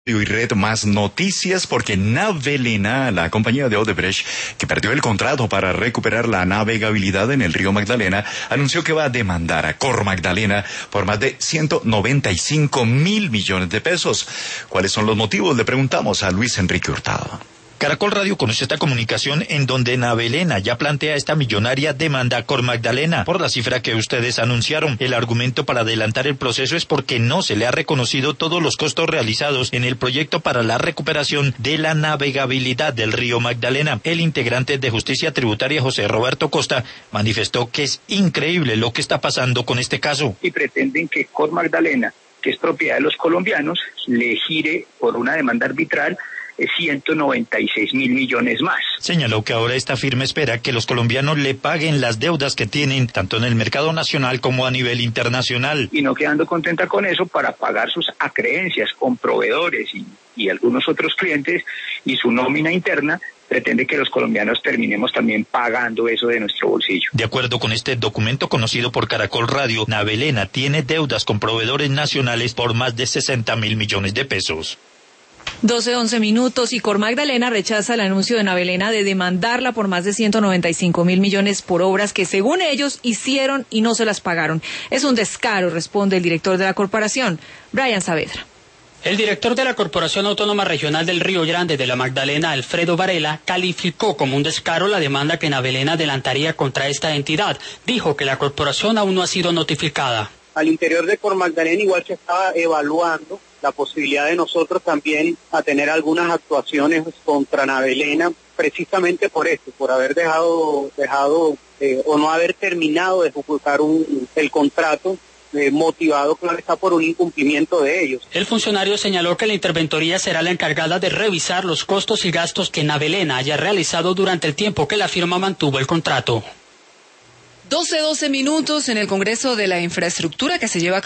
Y Red Más Noticias, porque Navelena, la compañía de Odebrecht, que perdió el contrato para recuperar la navegabilidad en el río Magdalena, anunció que va a demandar a Cor Magdalena por más de 195.000 millones de pesos. ¿Cuáles son los motivos? Le preguntamos a Luis Enrique Hurtado. Caracol Radio conoció esta comunicación en donde Navelena ya plantea esta millonaria demanda a Cor Magdalena por la cifra que ustedes anunciaron. El argumento para adelantar el proceso es porque no se le ha reconocido todos los costos realizados en el proyecto para la recuperación de la navegabilidad del río Magdalena. El integrante de Justicia Tributaria, José Roberto Costa, manifestó que es increíble lo que está pasando con este caso. Y pretenden que Cor Magdalena, que es propiedad de los colombianos, le gire por una demanda arbitral 196.000 millones más. Señaló que ahora esta firma espera que los colombianos le paguen las deudas que tienen tanto en el mercado nacional como a nivel internacional. Y no quedando contenta con eso, para pagar sus acreencias con proveedores y algunos otros clientes y su nómina interna, pretende que los colombianos terminemos también pagando eso de nuestro bolsillo. De acuerdo con este documento conocido por Caracol Radio, Navelena tiene deudas con proveedores nacionales por más de 60.000 millones de pesos. 12:11 y Cor Magdalena rechaza el anuncio de Navelena de demandarla por más de 195.000 millones por obras que según ellos hicieron y no se las pagaron. Es un descaro, responde el director de la corporación, Brian Saavedra. El director de la Corporación Autónoma Regional del Río Grande de la Magdalena, Alfredo Varela, calificó como un descaro la demanda que Navelena adelantaría contra esta entidad. Dijo que la corporación aún no ha sido notificada. Al interior de Cor Magdalena igual se estaba evaluando la posibilidad de nosotros también a tener algunas actuaciones contra Navelena, precisamente por esto, por haber dejado o no haber terminado de ejecutar el contrato, motivado, claro está, por un incumplimiento de ellos. El funcionario señaló que la interventoría será la encargada de revisar los costos y gastos que Navelena haya realizado durante el tiempo que la firma mantuvo el contrato. 12:12 en el Congreso de la Infraestructura que se lleva a